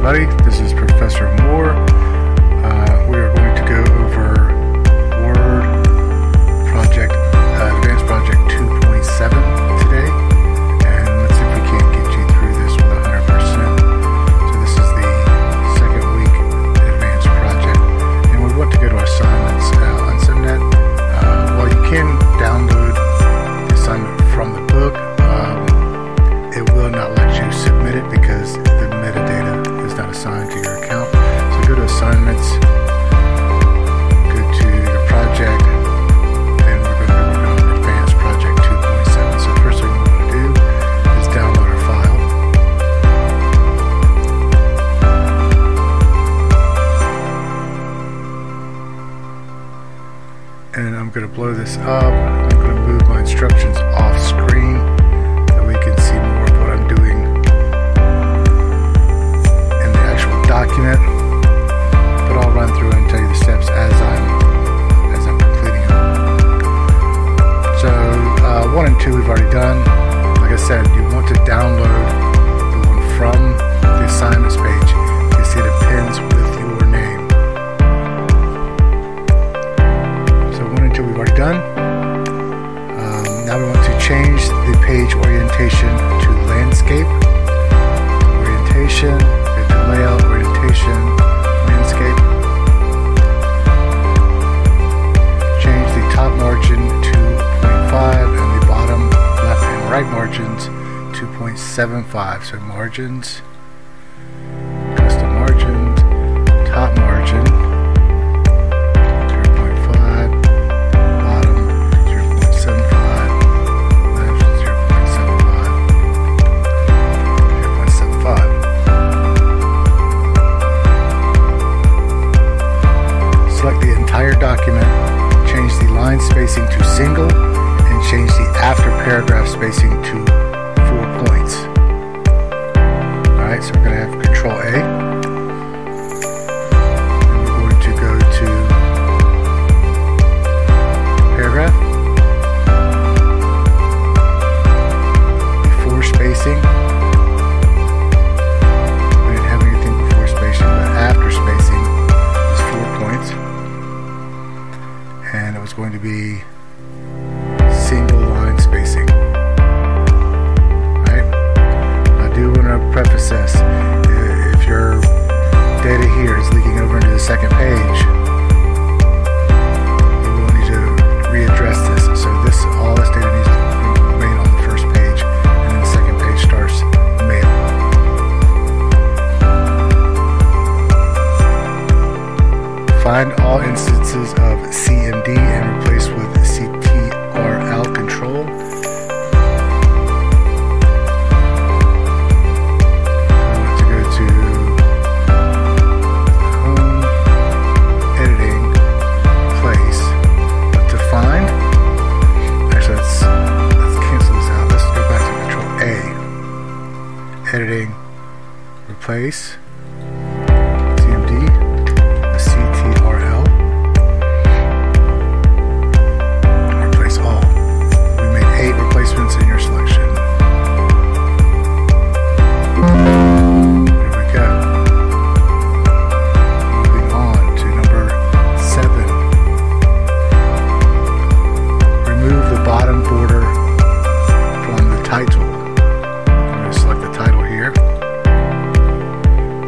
everybody. This is Professor Moore. We are going to go over Word Project, Advanced Project 2.7 today. And let's see if we can't get you through this with 100%. So this is the second week Advanced Project. And we want to go to our assignments on SimNet. While you can download the assignment from the book, it will not let you submit it because the metadata is not assigned to your account. So go to assignments, go to your project, and we're going to be working on Advanced Project 2.7. So the first thing we want to do is download our file. And I'm going to blow this up. I'm going to move my instructions off screen so we can see more of what I'm doing in the actual document. But I'll run through and tell you the steps as I'm completing them. So 1 and 2 we've already done. Like I said, you want to download the one from the assignments page. You see the pins with your name. So 1 and 2 we've already done. Now we want to change the page orientation to landscape. Orientation, go to layout, orientation, landscape. Change the top margin to 0.5 and the bottom left and right margins to 0.75. So margins, custom margins, top margin 0.5, bottom 0.75, left 0.75, 0.75. Select the entire document, change the line spacing to single, and change the after paragraph spacing to 4 points. Alright, so we're going to have Control A. And we're going to go to paragraph. Before spacing. We didn't have anything before spacing, but after spacing is 4 points. And it was going to be single line spacing. Right? I do want to preface this. If your data here is leaking over into the second page, you will need to readdress this. So all this data needs to remain on the first page, and then the second page starts mail. Find all instances of CMD and replace with CTRL control. I want to go to Home, Editing, Place. But to find, actually let's cancel this out. Let's go back to Control A. Editing, Replace. In your selection. There we go. Moving on to number 7. Remove the bottom border from the title. I'm going to select the title here.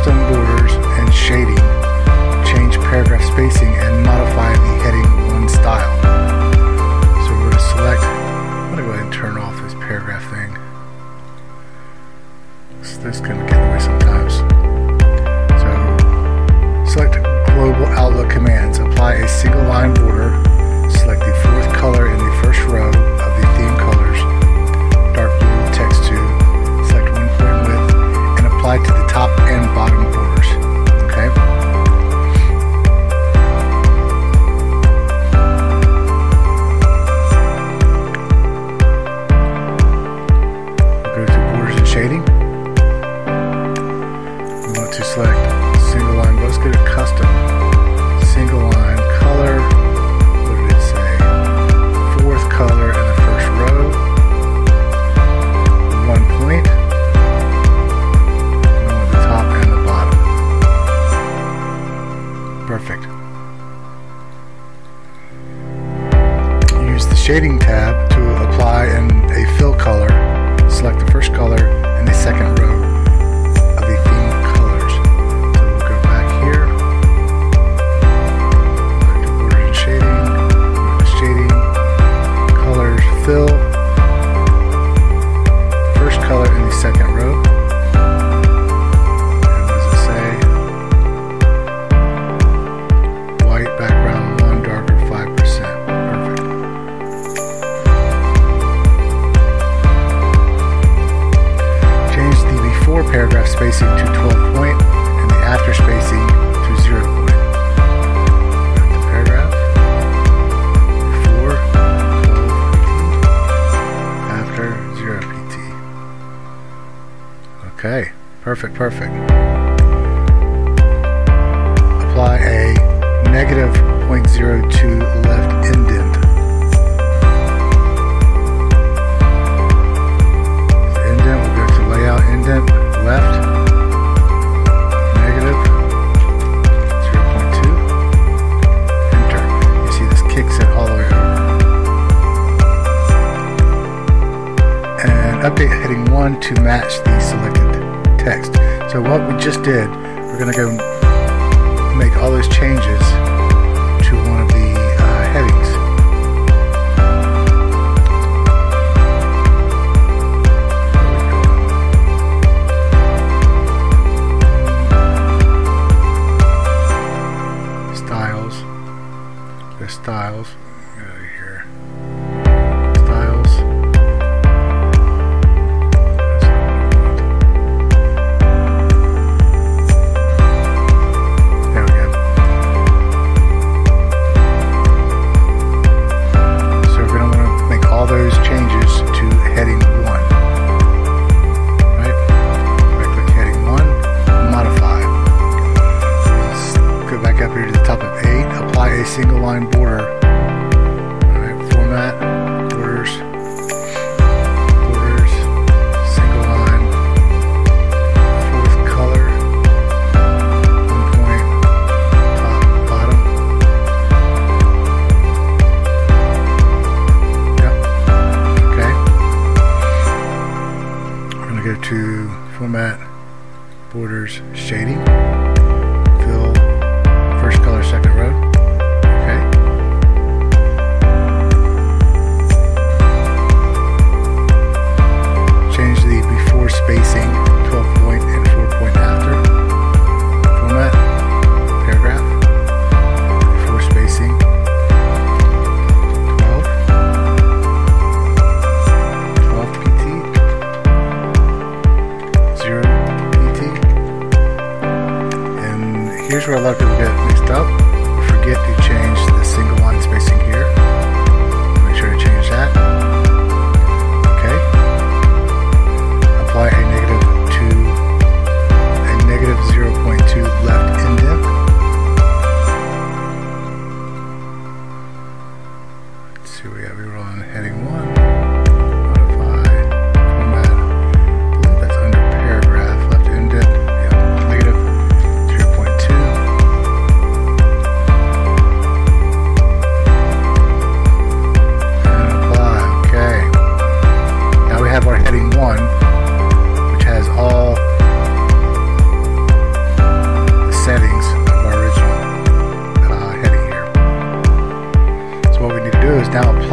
custom borders and shading, change paragraph spacing, and modify the heading 1 style. So we're going to select, I'm going to go ahead and turn off this paragraph thing. This can get in the way sometimes. So select global outlook commands, apply a single line border, select the 4th color in the first row of the theme colors, dark blue text 2, select 1 point width, and apply to the top and bottom borders. Okay. We'll go to borders and shading. We want to select single line. Let's go to custom. Single line color. What did it say? 4th color in the first row. 1 point. The top and the bottom. Perfect. Use the shading tab to apply a fill color. Select the first color in the second row of the theme colors. So we'll go back here. Back to border and shading. Go to shading. Colors, fill. First color in the second row. White background 1, darker 5%. Perfect. Change the before paragraph spacing to 12 point and the after spacing to 0 point. Back to paragraph. Before 12 pt. After 0 pt. Okay. Perfect. Apply a negative 0.02 left indent. The indent, we'll go to layout indent, left, negative 0.2, enter. You see this kicks it all the way over. And update heading 1 to match the selected text. So what we just did, we're going to go make all those changes to one of the headings. Styles. The styles. Get out of here. Styles. Those changes to heading 1. Right? Right click heading 1, modify. Let's go back up here to the top of 8, apply a single line border. Alright, format, borders, single line, 4th color, 1 point, top, bottom. Go to format, borders, shading, fill, first color, second row. Okay. Change the before spacing 12 point and 4 point after. Format, paragraph, before spacing 12 pt. 0 pt. And here's where a lot of people get mixed up. We forget to change the single line spacing here. Make sure to change that. Okay. Apply a negative 0.2 left indent. Let's see what we got. We were on heading 1.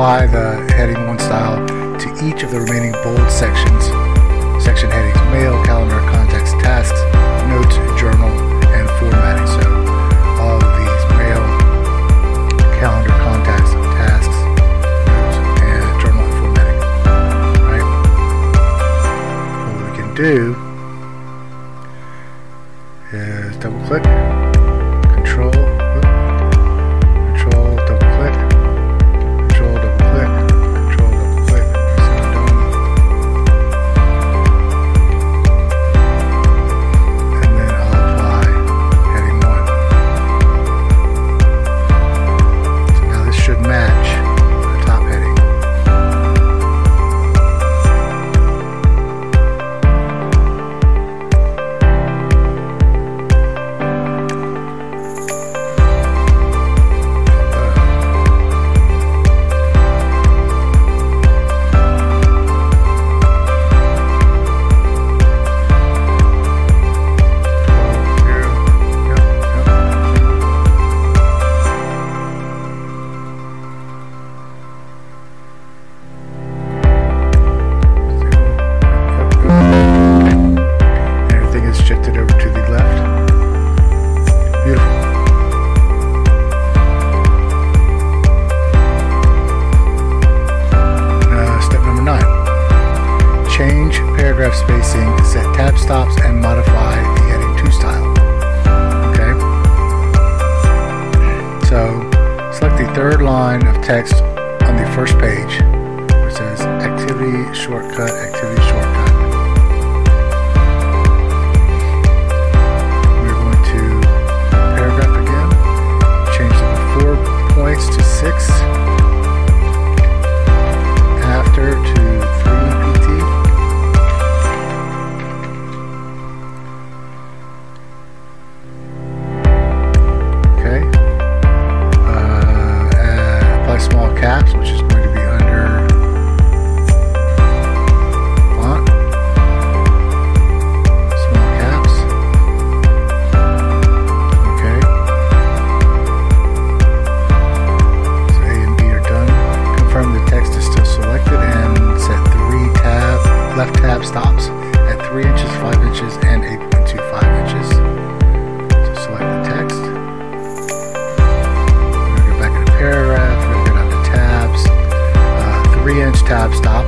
apply the heading 1 style to each of the remaining bold section headings: mail, calendar, contacts, tasks, notes, journal, and formatting. So all of these: mail, calendar, contacts, tasks, notes, and journal and formatting. Right? What we can do is double click, control, double click, control, double click, control, double click, set it done. And then I'll apply heading 1. So now this should match the top heading. Everything is shifted over to the left. Beautiful. Step number 9. Change paragraph spacing, set tab stops, and modify the heading 2 style. Okay. So select the third line of text on the first page where it says activity shortcut, activity shortcut. We're going to paragraph again, change the before points to 6, after to 3 PT. Okay. Apply small caps, which is going to be under font. Small caps. Okay. So A and B are done. Confirm the text is still selected and set 3 left tab stops at 3 inches, 5 inches, and 8.25 inches. So select the text. We're going to go back into paragraph. We're going to go down to tabs. 3-inch tab stop.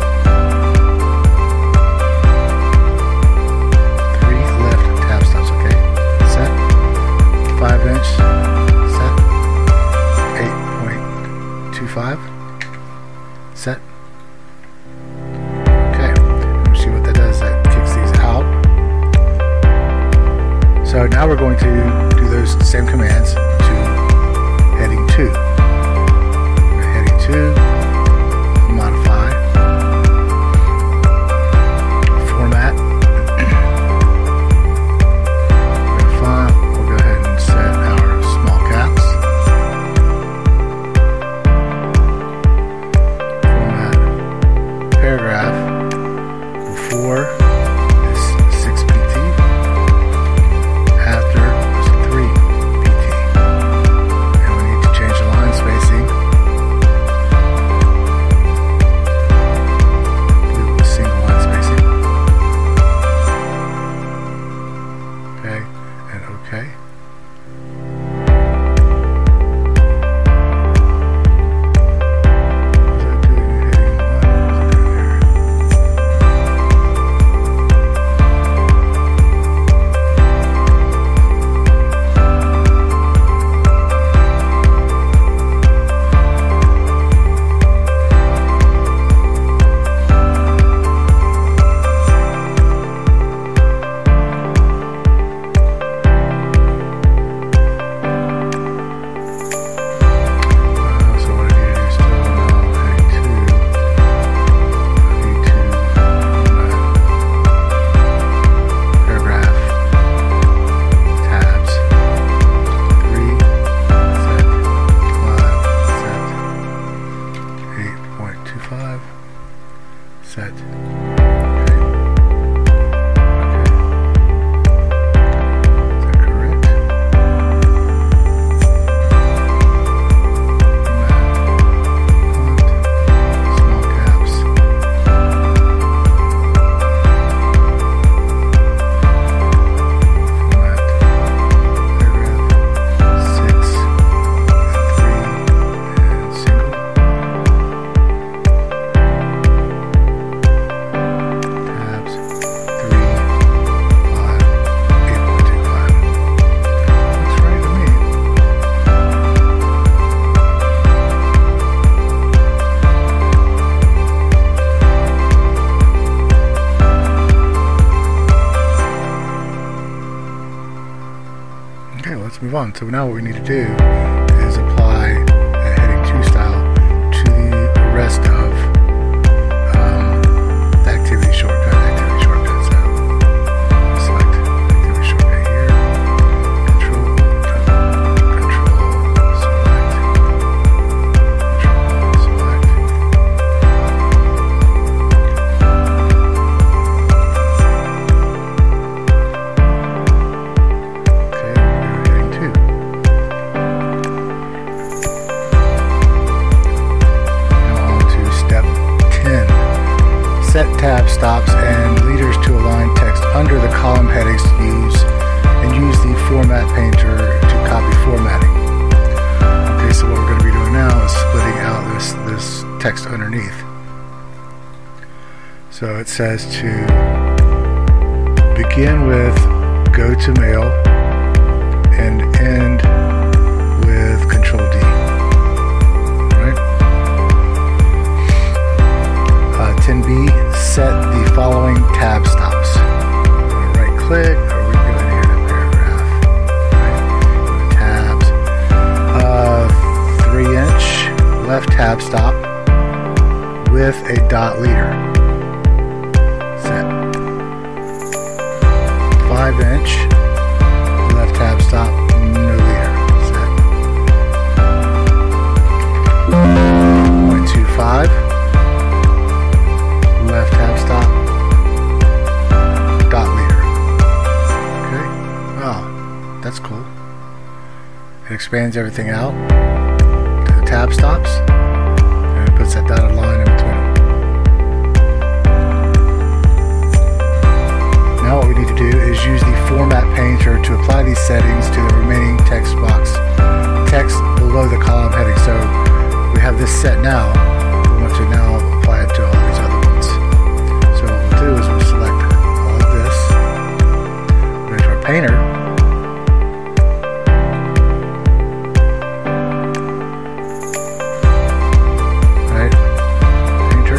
3 left tab stops. Okay. Set. 5-inch. Set. 8.25. Set. Okay. Let's see what that does. That kicks these out. So now we're going to do those same commands to heading 2. Heading 2, modify, format, font. We'll go ahead and set our small caps. Format, paragraph. Before is 6 PT. After is 3 PT. And we need to change the line spacing. Blue with single line spacing. Okay, and okay. What was I doing? Heading 1. What was I doing there? let's move on. So now what we need to do is apply a heading 2 style to the rest of the activity shortcut. So select activity shortcut here, control, select, set tab stops and leaders to align text under the column headings to use the format painter to copy formatting. Okay, so what we're going to be doing now is splitting out this text underneath. So it says to begin with go to mail and end with Control D. 10B, set the following tab stops. Right click, or we go in here to paragraph. Right, tabs. 3-inch left tab stop with a dot leader. Set. 5-inch left tab stop, no leader. Set. 0.25. Left tab stop, dot leader. Okay, oh, that's cool. It expands everything out to the tab stops, and it puts that dotted line in between them. Now what we need to do is use the format painter to apply these settings to the remaining text below the column heading. So we have this set now. We want to now apply it to all these other ones. So what we'll do is we'll select all of this, go to our painter, right, painter,